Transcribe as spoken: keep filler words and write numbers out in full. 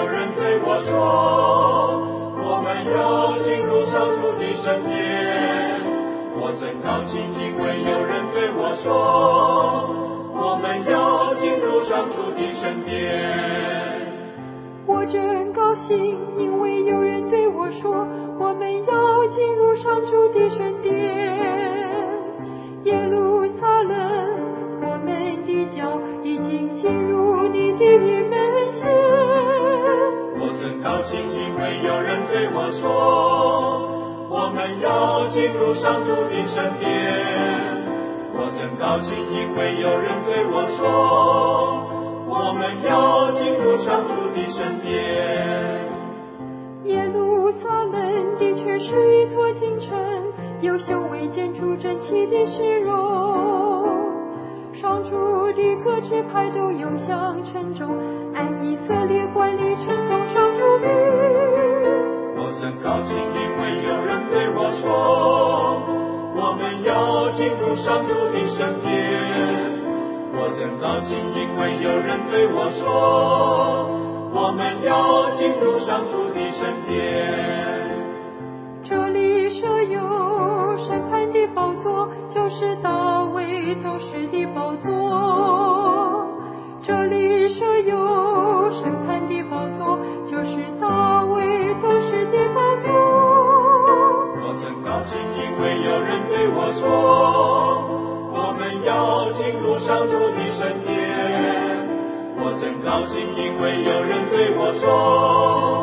有人对我说，我们要进入上主的圣殿。我真高兴，因为有人对我说，我们要进入上主的圣殿。 我真高兴，因为有人对我说，我们要进入上主的圣殿。耶路撒冷，我们的脚已经进入你的门前。 我真高兴，因为有人对我说，我们要进入上主的圣殿。我真高兴，因为有人对我说，我们要进入上主的圣殿。 耶路撒冷的确是一座京城，有雄伟建筑整齐的市容。上主的各支派都涌向城中，按以色列管理称颂上主名。 我真高兴，因为有人对我说，我们要进入上主的圣殿。我真高兴，因为有人对我说，我们要进入上主的圣殿。 这里设有审判的宝座，就是大卫宗室的宝座。这里设有审判的宝座，就是大卫宗室的宝座。 我真高兴，因为有人对我说，我们要进入上主的圣殿。我真高兴，因为有人对我说，